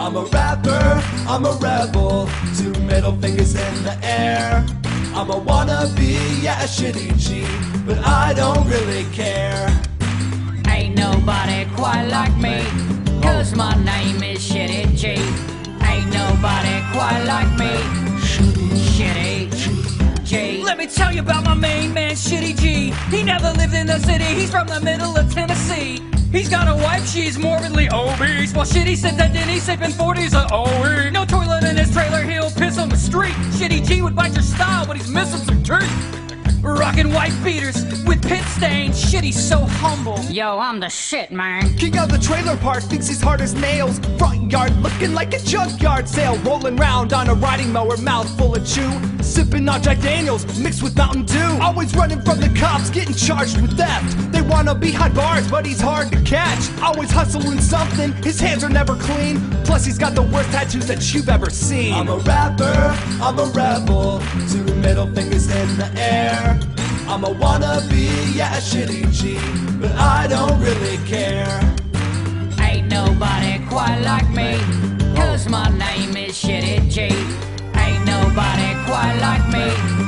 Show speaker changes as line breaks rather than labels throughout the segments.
I'm a rapper, I'm a rebel, two middle fingers in the air. I'm a wannabe, yeah, a shitty G, but I don't really care.
Ain't nobody quite like me, cause my name is Shitty G. Ain't nobody quite like me, Shitty G. Let me tell you about my main man, Shitty G. He never lived in the city, he's from the middle of Tennessee. He's got a wife, she's morbidly obese, while Shitty sits at Denny sipping 40s of OE. No toilet in his trailer, he'll piss on the street. Shitty G would bite your style, but he's missing some teeth. Rockin' white beaters with pit stains. Shitty's so humble. Yo, I'm the shit, man.
King of the trailer park thinks he's hard as nails. Front yard looking like a junkyard sale. Rolling round on a riding mower, mouth full of chew. Sipping on Jack Daniels mixed with Mountain Dew. Always running from the cops, getting charged with theft. They wanna be high bars, but he's hard to catch. Always hustling something, his hands are never clean. Plus he's got the worst tattoos that you've ever seen.
I'm a rapper, I'm a rebel, two middle fingers in the air. I'm a wannabe, yeah, a shitty G, but I don't really care.
Ain't nobody quite like me, cause my name is Shitty G. Ain't nobody quite like me,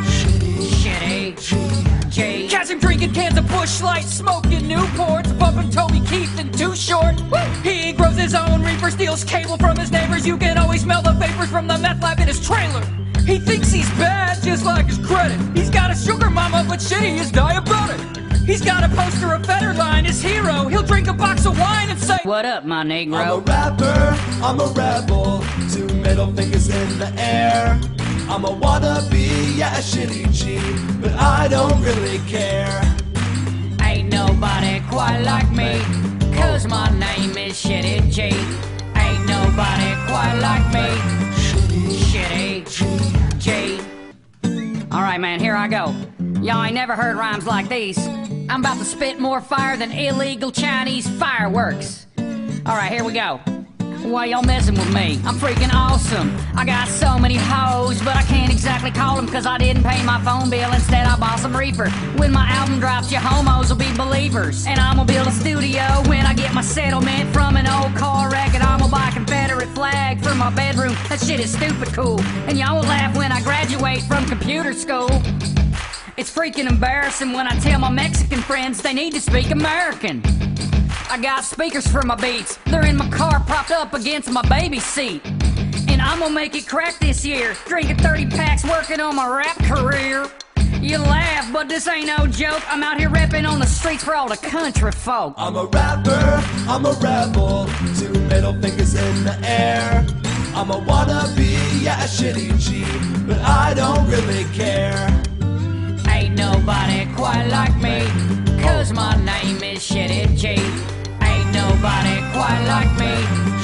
Shitty G. Catch him drinking cans of Busch Light, smoking Newports, bumping Toby Keith and Too Short. He grows his own reefer, steals cable from his neighbors. You can always smell the vapors from the meth lab in his trailer. He thinks he's bad, just like his credit. He's got a sugar mama, but Shitty is diabetic. He's got a poster of Federline, his hero. He'll drink a box of wine and say, "What up, my Negro?"
I'm a rapper, I'm a rebel, two middle fingers in the air. I'm a wannabe, yeah, a shitty G, but I don't really care.
Ain't nobody quite like me, cause my name is Shitty G. Ain't nobody quite like me, Shitty G. Alright, man, here I go. Y'all ain't never heard rhymes like these. I'm about to spit more fire than illegal Chinese fireworks. Alright, here we go. Why y'all messing with me? I'm freaking awesome. I got so many hoes, but I can't exactly call them cause I didn't pay my phone bill. Instead, I bought some reefer. When my album drops, you homos will be believers. And I'm gonna build a studio when I get my settlement from an old car wreck. And I'm gonna buy a Confederate flag for my bedroom. That shit is stupid cool. And y'all will laugh when I graduate from computer school. It's freaking embarrassing when I tell my Mexican friends they need to speak American. I got speakers for my beats. They're in my car propped up against my baby seat. And I'm gonna make it crack this year. Drinking 30 packs, working on my rap career. You laugh, but this ain't no joke. I'm out here repping on the streets for all the country folk.
I'm a rapper, I'm a rebel, two middle fingers in the air. I'm a wannabe, yeah, a shitty G, but I don't really care.
Ain't nobody quite like me, cause my name is Shitty G. Ain't nobody quite like me,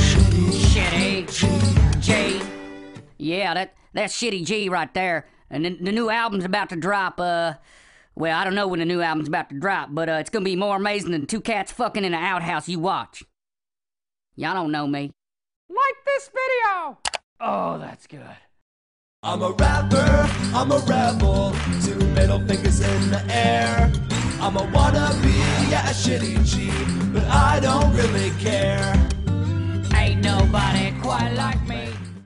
Shitty G. Yeah, that's Shitty G right there. And the new album's about to drop, well, I don't know when the new album's about to drop, but it's gonna be more amazing than two cats fucking in an outhouse you watch. Y'all don't know me.
Like this video! Oh, that's good.
I'm a rapper, I'm a rebel, two middle fingers in the air. I'm a wannabe, yeah, a shitty G, but I don't really care.
Ain't nobody quite like me.